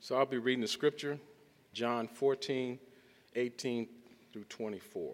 So I'll be reading the scripture, John 14, 18 through 24.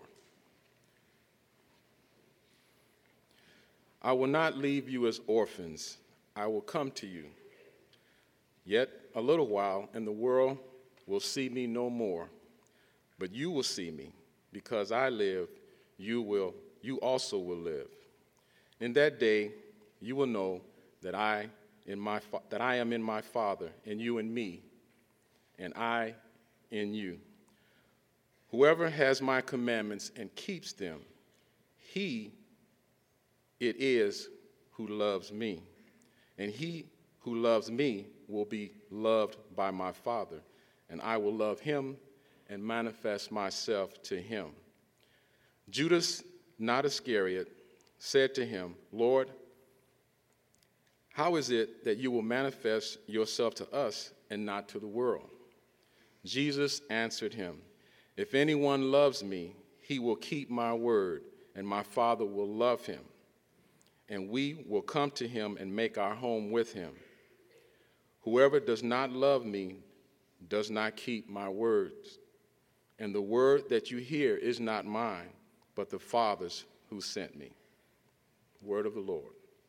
I will not leave you as orphans. I will come to you. Yet a little while, and the world will see me no more. But you will see me. Because I live, you also will live. In that day, you will know that I am in my Father, and you in me, and I in you. Whoever has my commandments and keeps them, he it is who loves me. And he who loves me will be loved by my Father, and I will love him and manifest myself to him. Judas, not Iscariot, said to him, Lord, how is it that you will manifest yourself to us and not to the world? Jesus answered him, if anyone loves me, he will keep my word, and my Father will love him, and we will come to him and make our home with him. Whoever does not love me does not keep my words, and the word that you hear is not mine, but the Father's who sent me. Word of the Lord.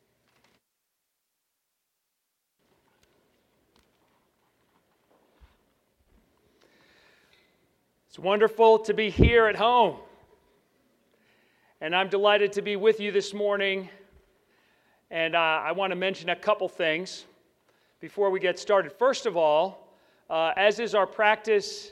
It's wonderful to be here at home, and I'm delighted to be with you this morning, and I want to mention a couple things before we get started. First of all, as is our practice,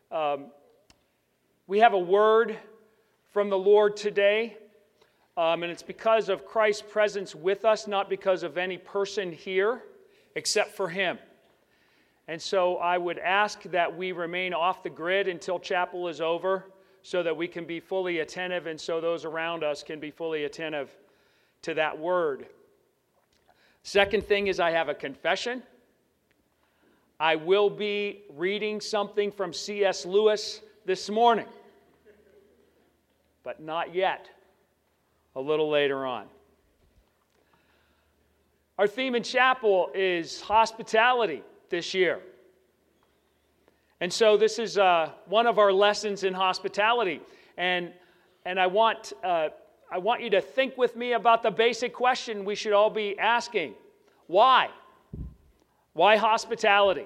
we have a word from the Lord today, and it's because of Christ's presence with us, not because of any person here, except for him. And so I would ask that we remain off the grid until chapel is over so that we can be fully attentive and so those around us can be fully attentive to that word. Second thing is I have a confession. I will be reading something from C.S. Lewis this morning, but not yet, a little later on. Our theme in chapel is hospitality this year. And so this is one of our lessons in hospitality. And I want you to think with me about the basic question we should all be asking. Why? Why hospitality?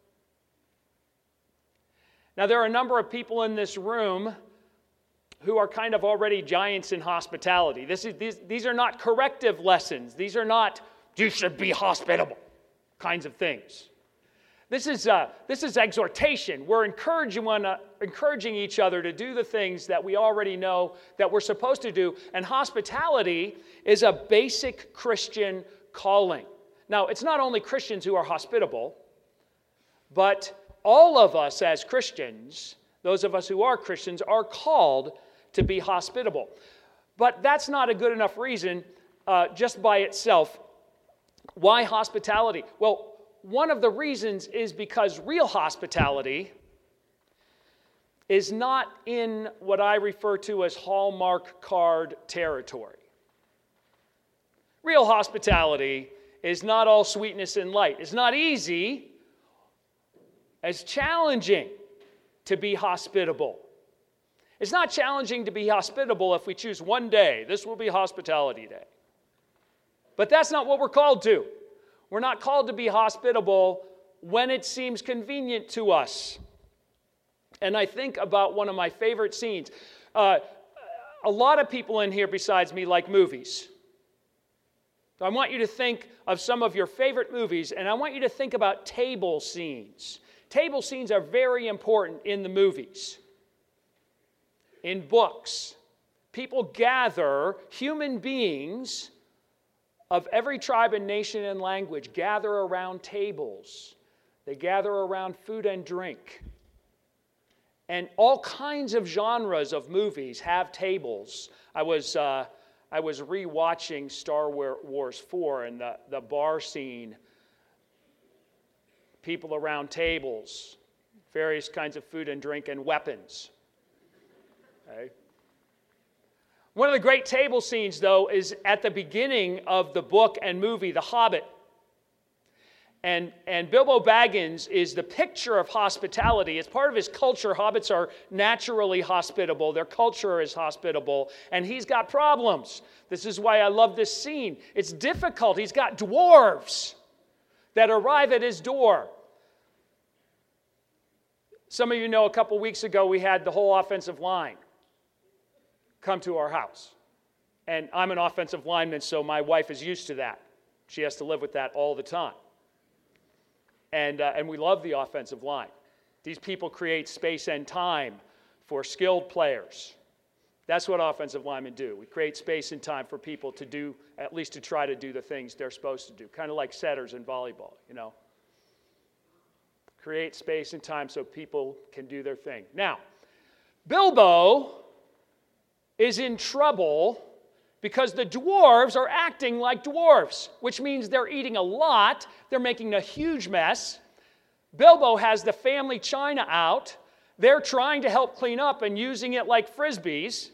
Now, there are a number of people in this room who are kind of already giants in hospitality. These are not corrective lessons. These are not, you should be hospitable kinds of things. This is exhortation. We're encouraging each other to do the things that we already know that we're supposed to do. And hospitality is a basic Christian calling. Now, it's not only Christians who are hospitable, but all of us as Christians, those of us who are Christians, are called to be hospitable. But that's not a good enough reason just by itself. Why hospitality? Well, one of the reasons is because real hospitality is not in what I refer to as Hallmark card territory. Real hospitality is not all sweetness and light. It's not easy. It's challenging to be hospitable. It's not challenging to be hospitable if we choose one day. This will be hospitality day. But that's not what we're called to. We're not called to be hospitable when it seems convenient to us. And I think about one of my favorite scenes. A lot of people in here besides me like movies. So I want you to think of some of your favorite movies, and I want you to think about table scenes. Table scenes are very important in the movies. In books, people gather, human beings of every tribe and nation and language gather around tables. They gather around food and drink. And all kinds of genres of movies have tables. I was rewatching Star Wars 4 and the bar scene. People around tables, various kinds of food and drink and weapons. Okay. One of the great table scenes, though, is at the beginning of the book and movie, The Hobbit. And Bilbo Baggins is the picture of hospitality. It's part of his culture. Hobbits are naturally hospitable. Their culture is hospitable. And he's got problems. This is why I love this scene. It's difficult. He's got dwarves that arrive at his door. Some of you know a couple weeks ago we had the whole offensive line come to our house. And I'm an offensive lineman, so my wife is used to that. She has to live with that all the time. And we love the offensive line. These people create space and time for skilled players. That's what offensive linemen do. We create space and time for people to do, at least to try to do the things they're supposed to do. Kind of like setters in volleyball, you know. Create space and time so people can do their thing. Now, Bilbo is in trouble because the dwarves are acting like dwarves, which means they're eating a lot, they're making a huge mess. Bilbo has the family china out. They're trying to help clean up and using it like frisbees.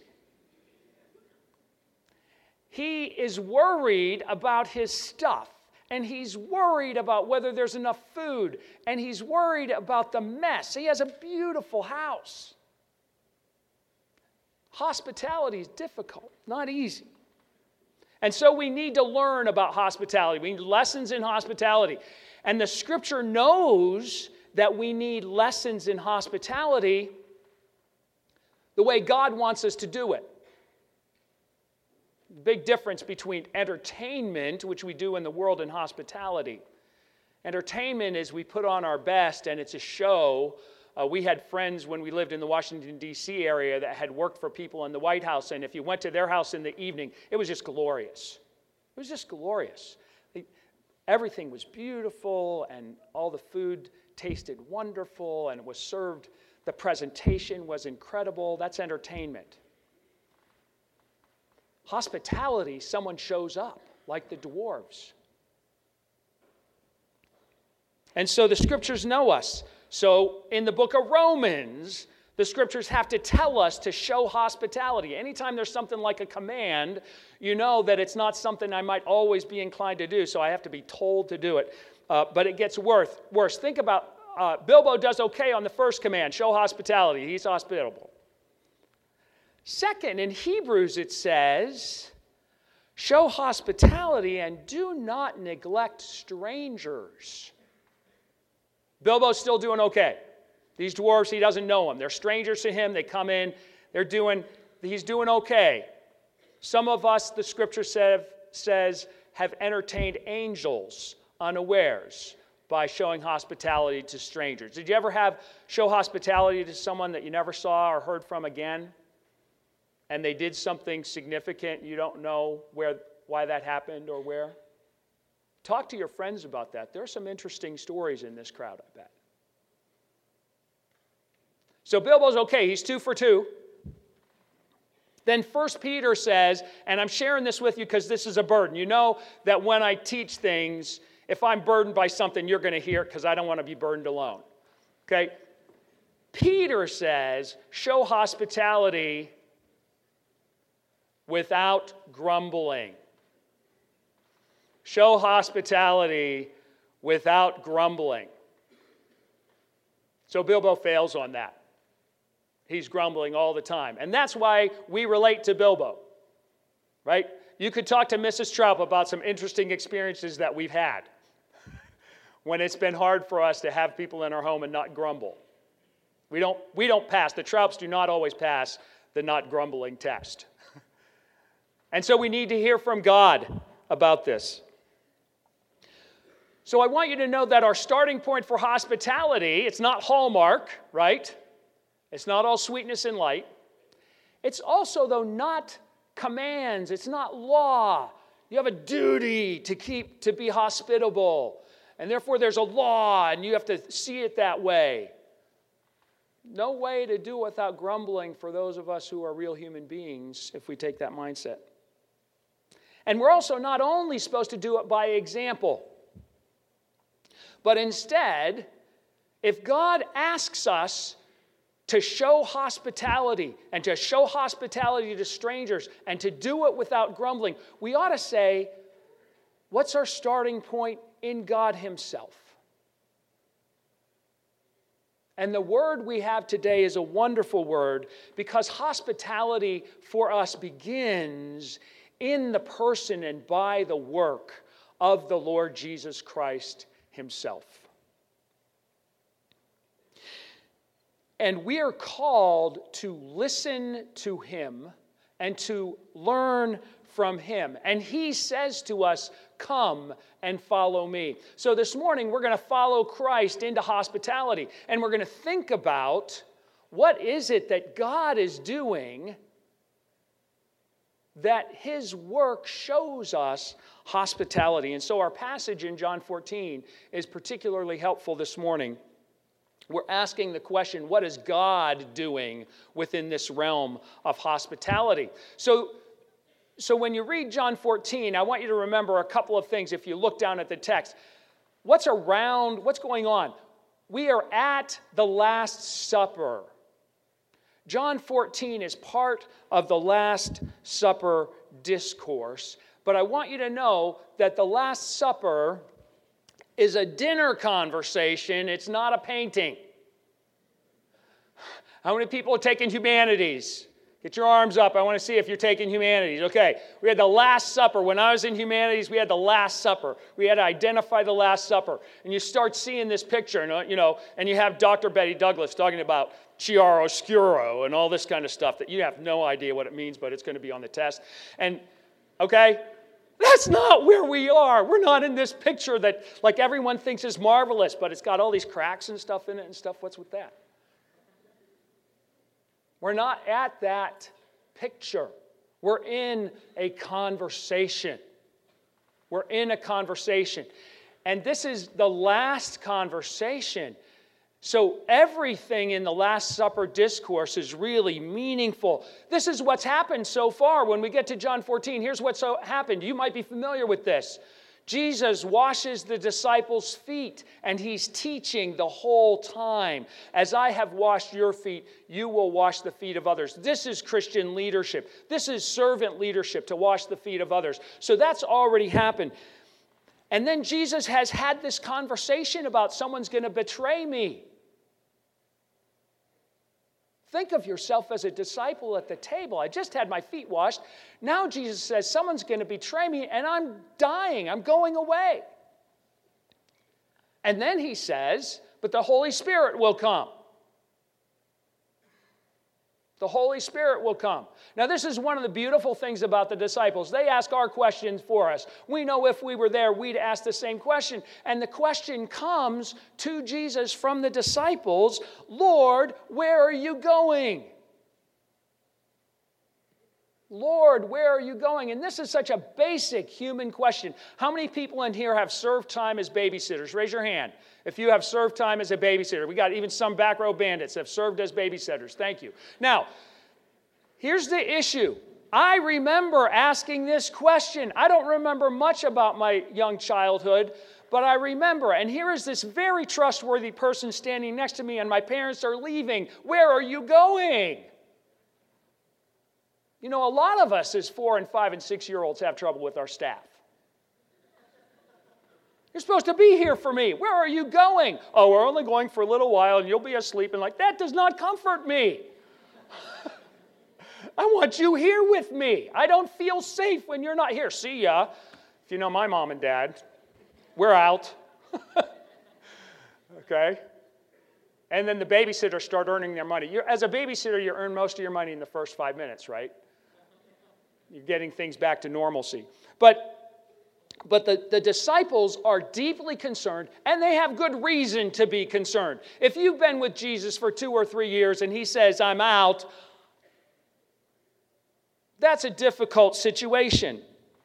He is worried about his stuff, and he's worried about whether there's enough food, and he's worried about the mess. He has a beautiful house. Hospitality is difficult, not easy. And so we need to learn about hospitality. We need lessons in hospitality. And the Scripture knows that we need lessons in hospitality the way God wants us to do it. Big difference between entertainment, which we do in the world, and hospitality. Entertainment is we put on our best and it's a show. We had friends when we lived in the Washington, D.C. area that had worked for people in the White House, and if you went to their house in the evening, it was just glorious. It was just glorious. Everything was beautiful, and all the food tasted wonderful, and it was served. The presentation was incredible. That's entertainment. Hospitality, someone shows up, like the dwarves. And so the Scriptures know us. So in the book of Romans, the Scriptures have to tell us to show hospitality. Anytime there's something like a command, you know that it's not something I might always be inclined to do, so I have to be told to do it. But it gets worse. Think about Bilbo does okay on the first command, show hospitality. He's hospitable. Second, in Hebrews it says, show hospitality and do not neglect strangers. Bilbo's still doing okay. These dwarves, he doesn't know them. They're strangers to him. They come in. He's doing okay. Some of us, the Scripture says, have entertained angels unawares by showing hospitality to strangers. Did you ever show hospitality to someone that you never saw or heard from again? And they did something significant, you don't know why that happened or where? Talk to your friends about that. There are some interesting stories in this crowd, I bet. So Bilbo's okay. He's 2 for 2. Then 1 Peter says, and I'm sharing this with you because this is a burden. You know that when I teach things, if I'm burdened by something, you're going to hear it because I don't want to be burdened alone. Okay? Peter says, show hospitality without grumbling. Show hospitality without grumbling. So Bilbo fails on that. He's grumbling all the time. And that's why we relate to Bilbo, right? You could talk to Mrs. Troup about some interesting experiences that we've had when it's been hard for us to have people in our home and not grumble. We don't pass. The Troups do not always pass the not grumbling test. And so we need to hear from God about this. So I want you to know that our starting point for hospitality, it's not Hallmark, right? It's not all sweetness and light. It's also, though, not commands. It's not law. You have a duty to be hospitable. And therefore there's a law, and you have to see it that way. No way to do it without grumbling for those of us who are real human beings if we take that mindset. And we're also not only supposed to do it by example, but instead, if God asks us to show hospitality and to show hospitality to strangers and to do it without grumbling, we ought to say, what's our starting point in God himself. And the word we have today is a wonderful word because hospitality for us begins in the person and by the work of the Lord Jesus Christ himself. And we are called to listen to him and to learn from him. And he says to us, come and follow me. So this morning we're going to follow Christ into hospitality. And we're going to think about what is it that God is doing that his work shows us hospitality. And so our passage in John 14 is particularly helpful this morning. We're asking the question, what is God doing within this realm of hospitality? So when you read John 14, I want you to remember a couple of things if you look down at the text. What's going on? We are at the Last Supper. John 14 is part of the Last Supper discourse. But I want you to know that the Last Supper is a dinner conversation. It's not a painting. How many people are taking humanities? Get your arms up. I want to see if you're taking humanities. Okay, we had the Last Supper. When I was in humanities, we had the Last Supper. We had to identify the Last Supper. And you start seeing this picture, and you have Dr. Betty Douglas talking about chiaroscuro and all this kind of stuff that you have no idea what it means, but it's going to be on the test. And, okay, that's not where we are. We're not in this picture that, like, everyone thinks is marvelous, but it's got all these cracks and stuff in it and stuff. What's with that? We're not at that picture. We're in a conversation. We're in a conversation. And this is the last conversation. So everything in the Last Supper discourse is really meaningful. This is what's happened so far. When we get to John 14, here's what's happened. You might be familiar with this. Jesus washes the disciples' feet, and he's teaching the whole time. As I have washed your feet, you will wash the feet of others. This is Christian leadership. This is servant leadership, to wash the feet of others. So that's already happened. And then Jesus has had this conversation about someone's going to betray me. Think of yourself as a disciple at the table. I just had my feet washed. Now Jesus says, someone's going to betray me, and I'm dying. I'm going away. And then he says, but the Holy Spirit will come. The Holy Spirit will come. Now, this is one of the beautiful things about the disciples. They ask our questions for us. We know if we were there, we'd ask the same question. And the question comes to Jesus from the disciples, Lord, where are you going? Lord, where are you going? And this is such a basic human question. How many people in here have served time as babysitters? Raise your hand if you have served time as a babysitter. We got even some back row bandits that have served as babysitters. Thank you. Now, here's the issue. I remember asking this question. I don't remember much about my young childhood, but I remember. And here is this very trustworthy person standing next to me, and my parents are leaving. Where are you going? You know, a lot of us as 4-, and 5-, and 6-year-olds have trouble with our staff. You're supposed to be here for me. Where are you going? Oh, we're only going for a little while and you'll be asleep. And like, that does not comfort me. I want you here with me. I don't feel safe when you're not here. See ya. If you know my mom and dad, we're out. Okay? And then the babysitters start earning their money. As a babysitter, you earn most of your money in the first 5 minutes, right? You're getting things back to normalcy. But the disciples are deeply concerned, and they have good reason to be concerned. If you've been with Jesus for 2 or 3 years and he says, I'm out, that's a difficult situation.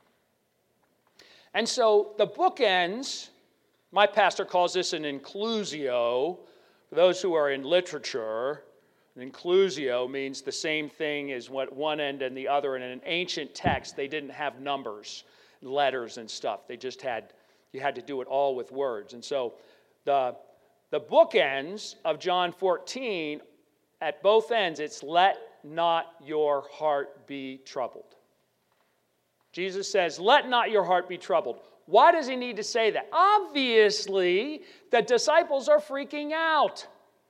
And so the bookends, my pastor calls this an inclusio. For those who are in literature, an inclusio means the same thing as what one end and the other. And in an ancient text, they didn't have numbers, letters and stuff. They just you had to do it all with words. And so the bookends of John 14, at both ends, it's let not your heart be troubled. Jesus says, let not your heart be troubled. Why does he need to say that? Obviously, the disciples are freaking out.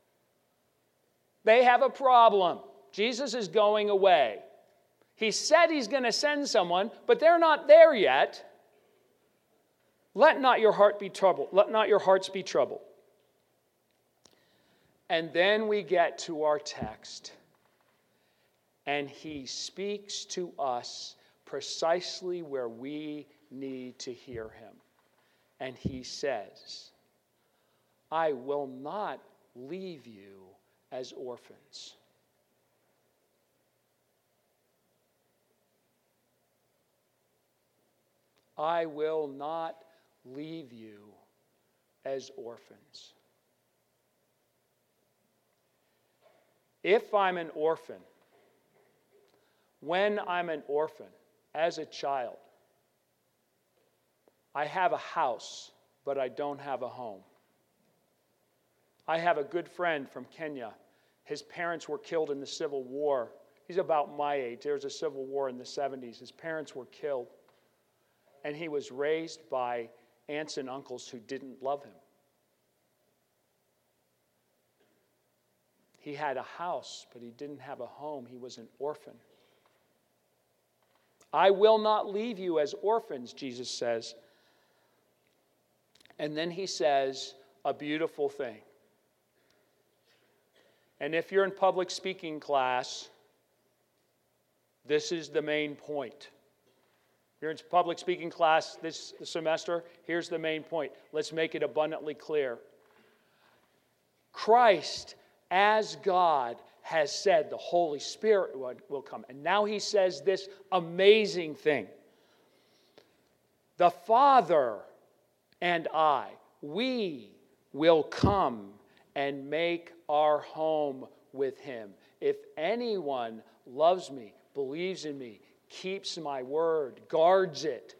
They have a problem. Jesus is going away. He said he's going to send someone, but they're not there yet. Let not your heart be troubled. Let not your hearts be troubled. And then we get to our text. And he speaks to us precisely where we need to hear him. And he says, I will not leave you as orphans. I will not leave you as orphans. If I'm an orphan, when I'm an orphan, as a child, I have a house, but I don't have a home. I have a good friend from Kenya. His parents were killed in the Civil War. He's about my age. There was a Civil War in the 70s. His parents were killed. And he was raised by aunts and uncles who didn't love him. He had a house, but he didn't have a home. He was an orphan. I will not leave you as orphans, Jesus says. And then he says a beautiful thing. And if you're in public speaking class, this is the main point. You're in public speaking class this semester, here's the main point. Let's make it abundantly clear. Christ, as God, has said the Holy Spirit will come. And now he says this amazing thing. The Father and I, we will come and make our home with him. If anyone loves me, believes in me, keeps my word, guards it,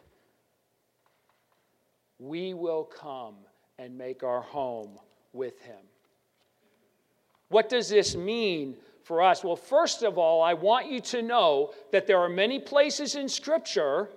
we will come and make our home with him. What does this mean for us? Well, first of all, I want you to know that there are many places in Scripture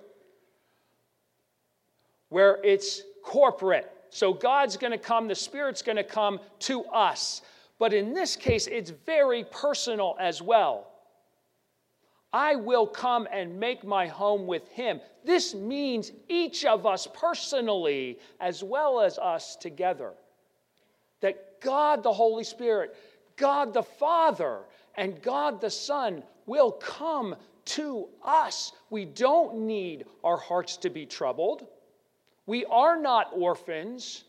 where it's corporate. So God's going to come, the Spirit's going to come to us. But in this case, it's very personal as well. I will come and make my home with him. This means each of us personally as well as us together. That God the Holy Spirit, God the Father, and God the Son will come to us. We don't need our hearts to be troubled. We are not orphans.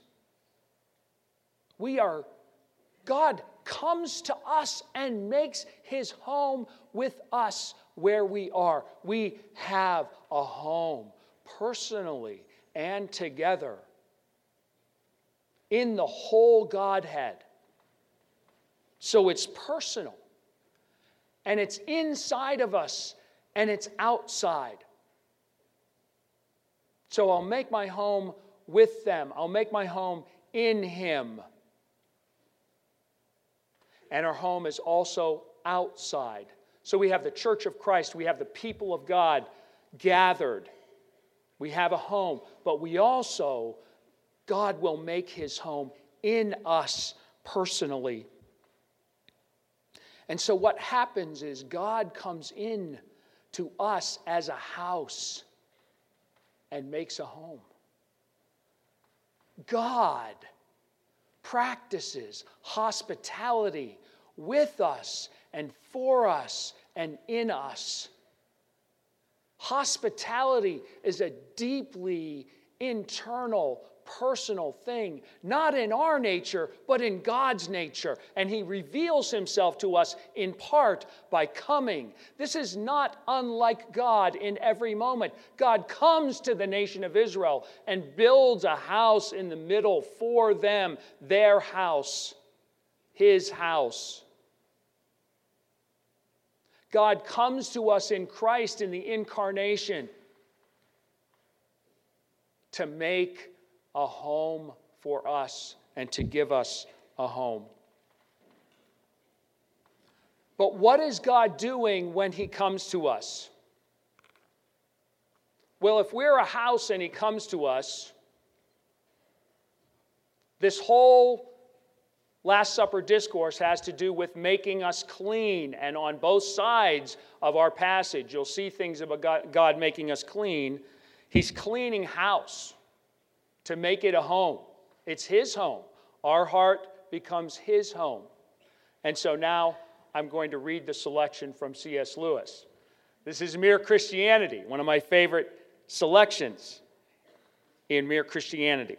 God comes to us and makes his home with us where we are. We have a home personally and together in the whole Godhead. So it's personal, and it's inside of us, and it's outside. So I'll make my home with them. I'll make my home in him. And our home is also outside. So we have the church of Christ. We have the people of God gathered. We have a home. But we also, God will make his home in us personally. And so what happens is God comes in to us as a house and makes a home. God practices hospitality with us and for us and in us. Hospitality is a deeply internal, personal thing, not in our nature, but in God's nature. And he reveals himself to us in part by coming. This is not unlike God in every moment. God comes to the nation of Israel and builds a house in the middle for them, their house, his house. God comes to us in Christ in the incarnation to make a home for us and to give us a home. But what is God doing when he comes to us? Well, if we're a house and he comes to us, this whole Last Supper discourse has to do with making us clean. And on both sides of our passage, you'll see things about God making us clean. He's cleaning house to make it a home. It's his home. Our heart becomes his home. And so now I'm going to read the selection from C.S. Lewis. This is Mere Christianity, one of my favorite selections in Mere Christianity.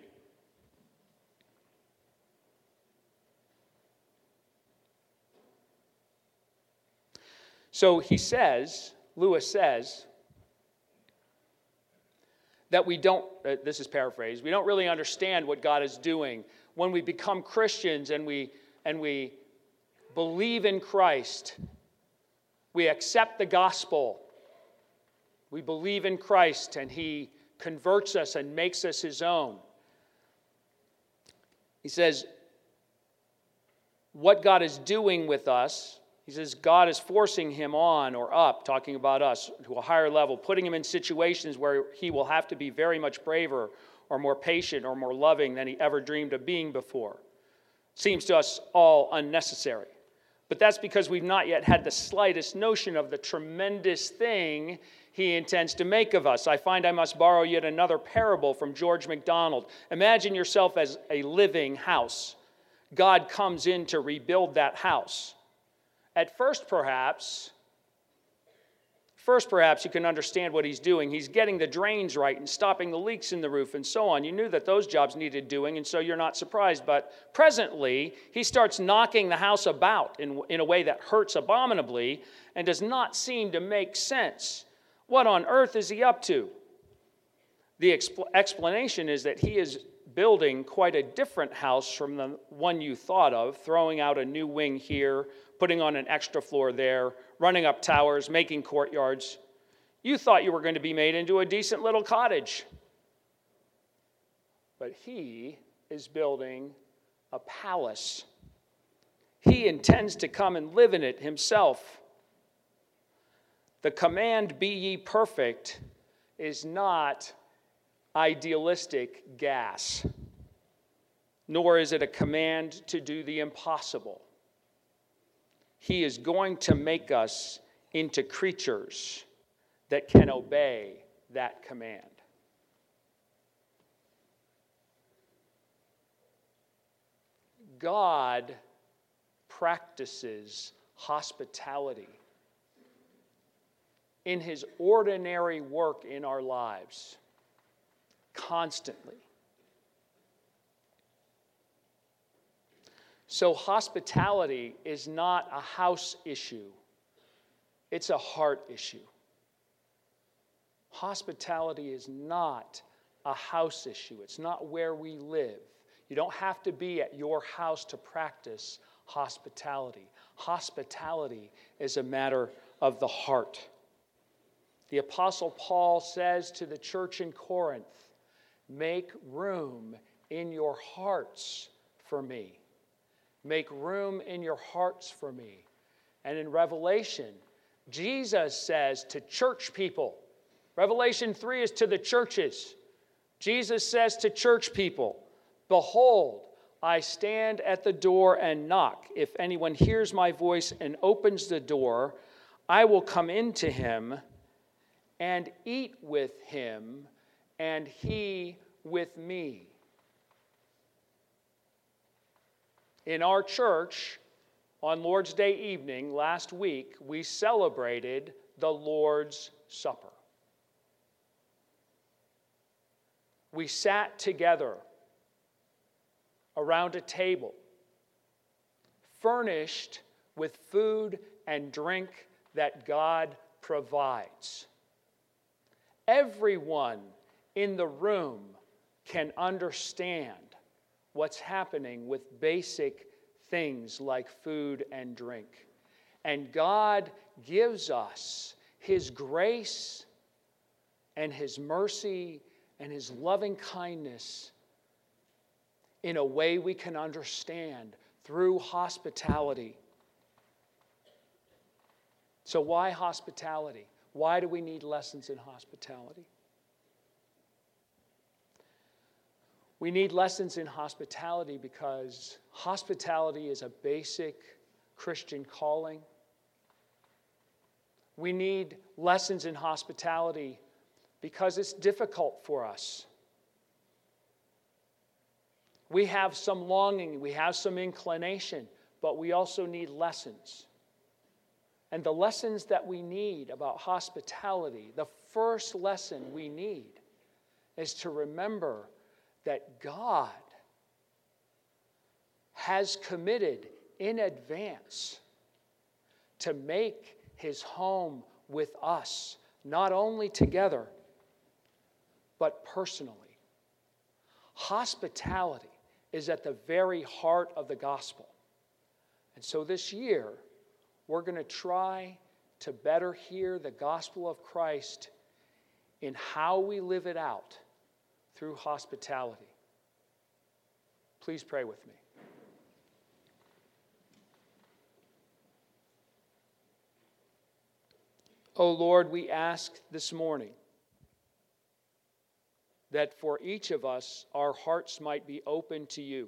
So he says, Lewis says, that we don't, this is paraphrased, we don't really understand what God is doing when we become Christians and we believe in Christ. We accept the gospel. We believe in Christ and he converts us and makes us his own. He says, what God is doing with us, he says God is forcing him on or up, talking about us, to a higher level, putting him in situations where he will have to be very much braver or more patient or more loving than he ever dreamed of being before. Seems to us all unnecessary. But that's because we've not yet had the slightest notion of the tremendous thing he intends to make of us. I find I must borrow yet another parable from George MacDonald. Imagine yourself as a living house. God comes in to rebuild that house. At first, perhaps, you can understand what he's doing. He's getting the drains right and stopping the leaks in the roof and so on. You knew that those jobs needed doing, and so you're not surprised. But presently, he starts knocking the house about in a way that hurts abominably and does not seem to make sense. What on earth is he up to? The explanation is that he is building quite a different house from the one you thought of, throwing out a new wing here, putting on an extra floor there, running up towers, making courtyards. You thought you were going to be made into a decent little cottage. But he is building a palace. He intends to come and live in it himself. The command, be ye perfect, is not idealistic gas, nor is it a command to do the impossible. He is going to make us into creatures that can obey that command. God practices hospitality in his ordinary work in our lives constantly. So hospitality is not a house issue. It's a heart issue. Hospitality is not a house issue. It's not where we live. You don't have to be at your house to practice hospitality. Hospitality is a matter of the heart. The Apostle Paul says to the church in Corinth, make room in your hearts for me. Make room in your hearts for me. And in Revelation, Jesus says to church people, Revelation 3 is to the churches. Jesus says to church people, behold, I stand at the door and knock. If anyone hears my voice and opens the door, I will come into him and eat with him, and he with me. In our church, on Lord's Day evening, last week, we celebrated the Lord's Supper. We sat together around a table, furnished with food and drink that God provides. Everyone in the room can understand what's happening with basic things like food and drink. And God gives us his grace and his mercy and his loving kindness in a way we can understand through hospitality. So why hospitality? Why do we need lessons in hospitality? We need lessons in hospitality because hospitality is a basic Christian calling. We need lessons in hospitality because it's difficult for us. We have some longing, we have some inclination, but we also need lessons. And the lessons that we need about hospitality, the first lesson we need is to remember that God has committed in advance to make his home with us, not only together, but personally. Hospitality is at the very heart of the gospel. And so this year, we're going to try to better hear the gospel of Christ in how we live it out through hospitality. Please pray with me. Oh Lord, we ask this morning that for each of us, our hearts might be open to you,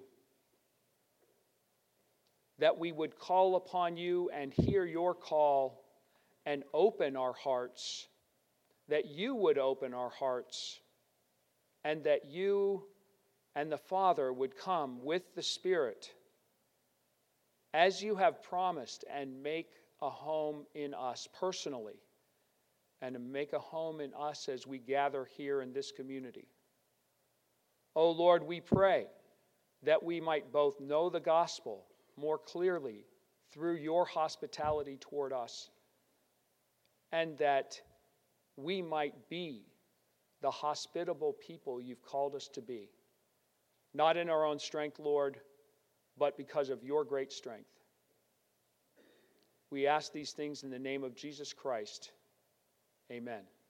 that we would call upon you and hear your call and open our hearts, that you would open our hearts, and that you and the Father would come with the Spirit as you have promised and make a home in us personally and make a home in us as we gather here in this community. Oh Lord, we pray that we might both know the gospel more clearly through your hospitality toward us, and that we might be the hospitable people you've called us to be, not in our own strength, Lord, but because of your great strength. We ask these things in the name of Jesus Christ. Amen.